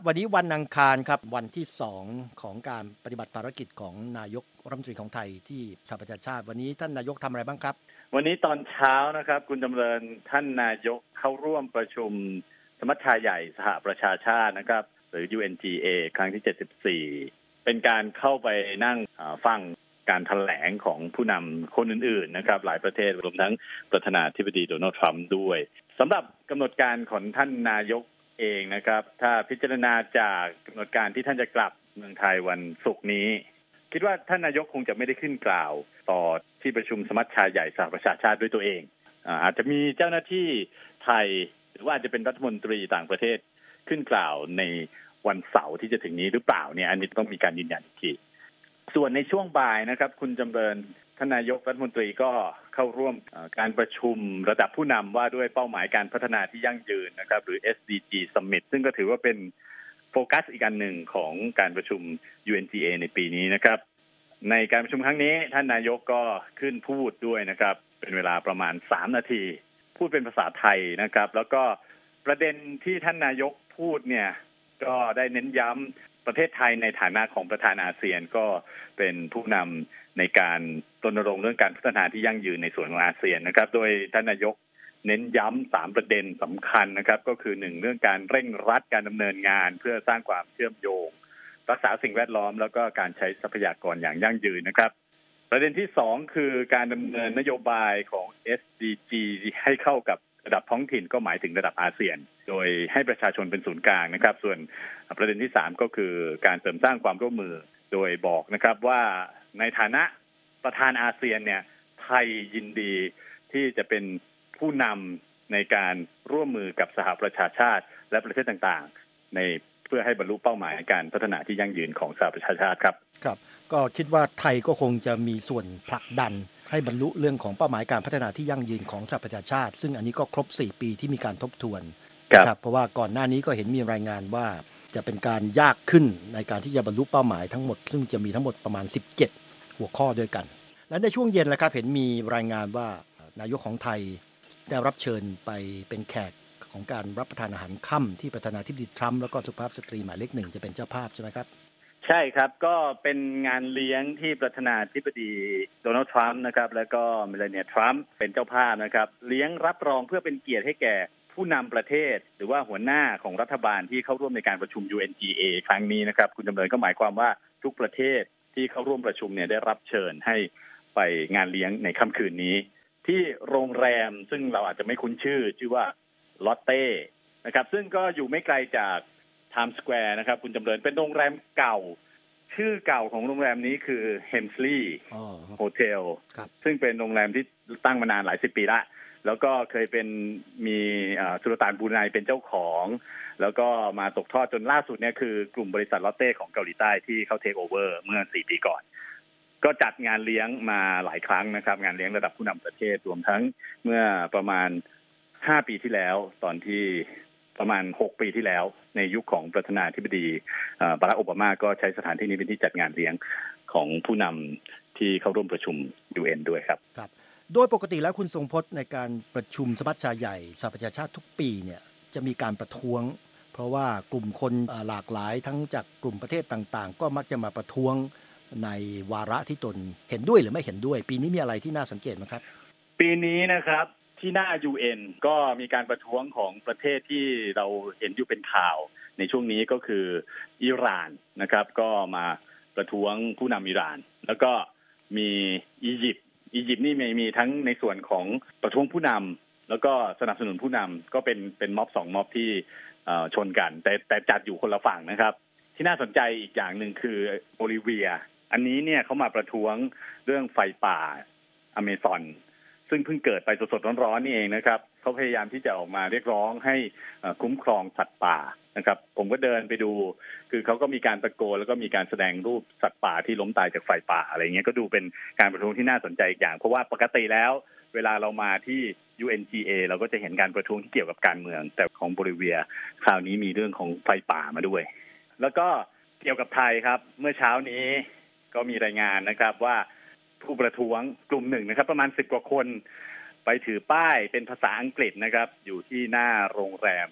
วันนี้วันอังคารครับวันที่2ของการปฏิบัติภารกิจของนายกรัฐมนตรีของไทยที่สหประชาชาติวันนี้ท่านนายกทำอะไรบ้างครับวันนี้ตอนเช้านะครับคุณจำเริญท่านนายกเข้าร่วมประชุมสมัชชาใหญ่สหประชาชาตินะครับหรือ UNGA ครั้งที่74เป็นการเข้าไปนั่งฟังการแถลงของผู้นำคนอื่นๆนะครับหลายประเทศรวมทั้งประธานาธิบดีโดนัลด์ทรัมป์ด้วยสำหรับกำหนดการของท่านนายกเองนะครับถ้าพิจารณาจากกำหนดการที่ท่านจะกลับเมืองไทยวันศุกร์นี้คิดว่าท่านนายกคงจะไม่ได้ขึ้นกล่าวต่อที่ประชุมสมัชชาใหญ่สหประชาชาติด้วยตัวเองอาจจะมีเจ้าหน้าที่ไทยหรือว่าอาจจะเป็นรัฐมนตรีต่างประเทศขึ้นกล่าวในวันเสาร์ที่จะถึงนี้หรือเปล่าเนี่ยอันนี้ต้องมีการยืนยันอีกทีส่วนในช่วงบ่ายนะครับคุณจำเริญท่านนายกรัฐมนตรีก็เข้าร่วมการประชุมระดับผู้นำว่าด้วยเป้าหมายการพัฒนาที่ยั่งยืนนะครับหรือ SDG Summit ซึ่งก็ถือว่าเป็นโฟกัสอีกอันหนึ่งของการประชุม UNGA ในปีนี้นะครับในการประชุมครั้งนี้ท่านนายกก็ขึ้นพูดด้วยนะครับเป็นเวลาประมาณ3นาทีพูดเป็นภาษาไทยนะครับแล้วก็ประเด็นที่ท่านนายกพูดเนี่ยก็ได้เน้นย้ำประเทศไทยในฐานะของประธานอาเซียนก็เป็นผู้นำในการรณรงค์เรื่องการพัฒนาที่ยั่งยืนในส่วนของอาเซียนนะครับโดยท่านนายกเน้นย้ำ3ประเด็นสำคัญนะครับก็คือ1เรื่องการเร่งรัดการดำเนินงานเพื่อสร้างความเชื่อมโยงรักษาสิ่งแวดล้อมแล้วก็การใช้ทรัพยากรอย่างยั่งยืนนะครับประเด็นที่2คือการดำเนินนโยบายของ SDG ให้เข้ากับระดับท้องถิ่นก็หมายถึงระดับอาเซียนโดยให้ประชาชนเป็นศูนย์กลางนะครับส่วนประเด็นที่3ก็คือการเสริมสร้างความร่วมมือโดยบอกนะครับว่าในฐานะประธานอาเซียนเนี่ยไทยยินดีที่จะเป็นผู้นำในการร่วมมือกับสหประชาชาติและประเทศต่างๆในเพื่อให้บรรลุเป้าหมายการพัฒนาที่ยั่งยืนของสหประชาชาติครับครับก็คิดว่าไทยก็คงจะมีส่วนผลักดันให้บรรลุเรื่องของเป้าหมายการพัฒนาที่ยั่งยืนของสหประชาชาติซึ่งอันนี้ก็ครบ4ปีที่มีการทบทวนครับเพราะว่าก่อนหน้านี้ก็เห็นมีรายงานว่าจะเป็นการยากขึ้นในการที่จะบรรลุเป้าหมายทั้งหมดซึ่งจะมีทั้งหมดประมาณ17หัวข้อด้วยกันและในช่วงเย็นนะครับเห็นมีรายงานว่านายกของไทยได้รับเชิญไปเป็นแขกของการรับประทานอาหารค่ำที่ประธานาธิบดีทรัมป์แล้วก็สุภาพสตรีหมายเลข1จะเป็นเจ้าภาพใช่ไหมครับใช่ครับก็เป็นงานเลี้ยงที่ประธานาธิบดีโดนัลด์ทรัมป์นะครับแล้วก็เมลานีทรัมป์เป็นเจ้าภาพนะครับเลี้ยงรับรองเพื่อเป็นเกียรติให้แก่ผู้นำประเทศหรือว่าหัวหน้าของรัฐบาลที่เข้าร่วมในการประชุม UNGA ครั้งนี้นะครับคุณจำเริญก็หมายความว่าทุกประเทศที่เข้าร่วมประชุมเนี่ยได้รับเชิญให้ไปงานเลี้ยงในค่ำคืนนี้ที่โรงแรมซึ่งเราอาจจะไม่คุ้นชื่อว่าลอตเต้นะครับซึ่งก็อยู่ไม่ไกลจากไทม์สแควร์นะครับคุณจำเริญเป็นโรงแรมเก่าชื่อเก่าของโรงแรมนี้คือ Hemsley Hotel ซึ่งเป็นโรงแรมที่ตั้งมานานหลายสิบปีละแล้วก็เคยเป็นมีสุลต่านบรูไนเป็นเจ้าของแล้วก็มาตกทอดจนล่าสุดเนี่ยคือกลุ่มบริษัทลอตเต้ของเกาหลีใต้ที่เขาเทคโอเวอร์เมื่อ4 ปีก่อนก็จัดงานเลี้ยงมาหลายครั้งนะครับงานเลี้ยงระดับผู้นำประเทศรวมทั้งเมื่อประมาณ5 ปีที่แล้วตอนที่ประมาณ6 ปีที่แล้วในยุคของประธานาธิบดีบารักโอบามาก็ใช้สถานที่นี้เป็นที่จัดงานเลี้ยงของผู้นำที่เข้าร่วมประชุม UN ด้วยครับครับโดยปกติแล้วคุณทรงพจน์ในการประชุมสมัชชาใหญ่สหประชาชาติทุกปีเนี่ยจะมีการประท้วงเพราะว่ากลุ่มคนหลากหลายทั้งจากกลุ่มประเทศต่างๆก็มักจะมาประท้วงในวาระที่ตนเห็นด้วยหรือไม่เห็นด้วยปีนี้มีอะไรที่น่าสังเกตไหมครับปีนี้นะครับที่หน้า UN ก็มีการประท้วงของประเทศที่เราเห็นอยู่เป็นข่าวในช่วงนี้ก็คืออิหร่านนะครับก็มาประท้วงผู้นำอิหร่านแล้วก็มีอียิปต์นี่มีทั้งในส่วนของประท้วงผู้นำแล้วก็สนับสนุนผู้นำก็เป็นม็อบ2ม็อบที่ชนกันแต่จัดอยู่คนละฝั่งนะครับที่น่าสนใจอีกอย่างหนึ่งคือโบลิเวียอันนี้เนี่ยเขามาประท้วงเรื่องไฟป่าอเมซอนซึ่งเพิ่งเกิดไปสดๆร้อนๆนี่เองนะครับเขาพยายามที่จะออกมาเรียกร้องให้คุ้มครองสัตว์ป่านะครับผมก็เดินไปดูคือเขาก็มีการตะโกนแล้วก็มีการแสดงรูปสัตว์ป่าที่ล้มตายจากไฟป่าอะไรเงี้ยก็ดูเป็นการประท้วงที่น่าสนใจอีกอย่างเพราะว่าปกติแล้วเวลาเรามาที่ UNGA เราก็จะเห็นการประท้วงที่เกี่ยวกับการเมืองแต่ของโบลิเวียคราวนี้มีเรื่องของไฟป่ามาด้วยแล้วก็เกี่ยวกับไทยครับเมื่อเช้านี้ก็มีรายงานนะครับว่าผู้ประท้วงกลุ่มหนึ่งนะครับประมาณ10 กว่าคนไปถือป้ายเป็นภาษาอังกฤษนะครับอยู่ที่หน้าโรงแรม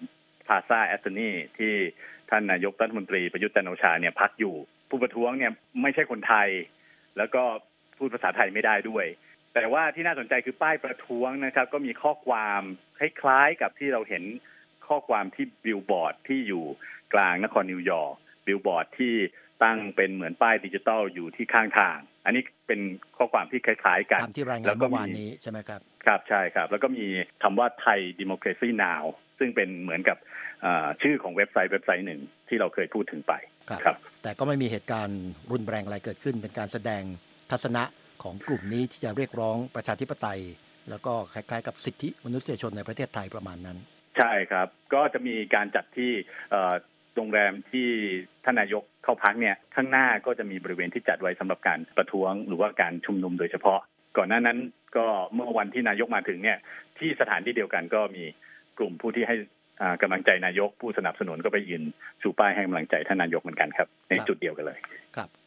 พาซาแอสเทนีที่ท่านนายกรัฐมนตรีประยุทธ์จันทร์โอชาเนี่ยพักอยู่ผู้ประท้วงเนี่ยไม่ใช่คนไทยแล้วก็พูดภาษาไทยไม่ได้ด้วยแต่ว่าที่น่าสนใจคือป้ายประท้วงนะครับก็มีข้อความคล้ายๆกับที่เราเห็นข้อความที่บิลบอร์ดที่อยู่กลางนครนิวยอร์กบิลบอร์ดที่ตั้งเป็นเหมือนป้ายดิจิตอลอยู่ที่ข้างทางอันนี้เป็นข้อความที่คล้ายๆกันตามที่รายงานเมื่อวานนี้ใช่ไหมครับครับใช่ครับแล้วก็มีคำว่าไทย Democracy Now ซึ่งเป็นเหมือนกับชื่อของเว็บไซต์หนึ่งที่เราเคยพูดถึงไปครับแต่ก็ไม่มีเหตุการณ์รุนแรงอะไรเกิดขึ้นเป็นการแสดงทัศนะของกลุ่มนี้ที่จะเรียกร้องประชาธิปไตยแล้วก็คล้ายๆกับสิทธิมนุษยชนในประเทศไทยประมาณนั้นใช่ครับก็จะมีการจัดที่โรงแรมที่ท่านนายกเข้าพักเนี่ยข้างหน้าก็จะมีบริเวณที่จัดไว้สำหรับการประท้วงหรือว่าการชุมนุมโดยเฉพาะก่อนหน้านั้นก็เมื่อวันที่นายกมาถึงเนี่ยที่สถานที่เดียวกันก็มีกลุ่มผู้ที่ให้กำลังใจนายกผู้สนับสนุนก็ไปยืนชูป้ายให้กำลังใจท่านนายกเหมือนกันครับในจุดเดียวกันเลยครับ